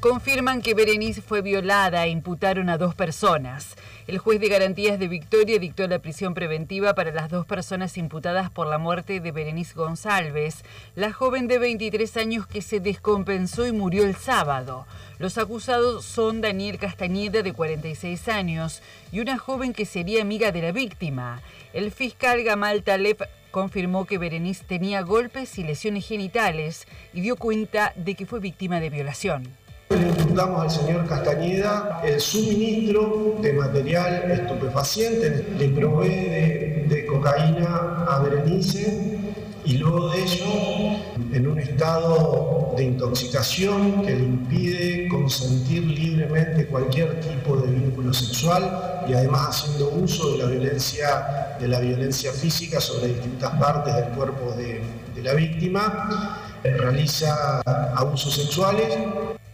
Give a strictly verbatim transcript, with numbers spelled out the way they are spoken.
confirman que Berenice fue violada e imputaron a dos personas. El juez de garantías de Victoria dictó la prisión preventiva para las dos personas imputadas por la muerte de Berenice González, la joven de veintitrés años que se descompensó y murió el sábado. Los acusados son Daniel Castañeda, de cuarenta y seis años, y una joven que sería amiga de la víctima. El fiscal Gamal Taleb confirmó que Berenice tenía golpes y lesiones genitales y dio cuenta de que fue víctima de violación. Le imputamos al señor Castañeda el suministro de material estupefaciente, le provee de, de cocaína a Berenice y luego de ello, en un estado de intoxicación que le impide consentir libremente cualquier tipo de vínculo sexual y además haciendo uso de la violencia, de la violencia física sobre distintas partes del cuerpo de, de la víctima, realiza abusos sexuales.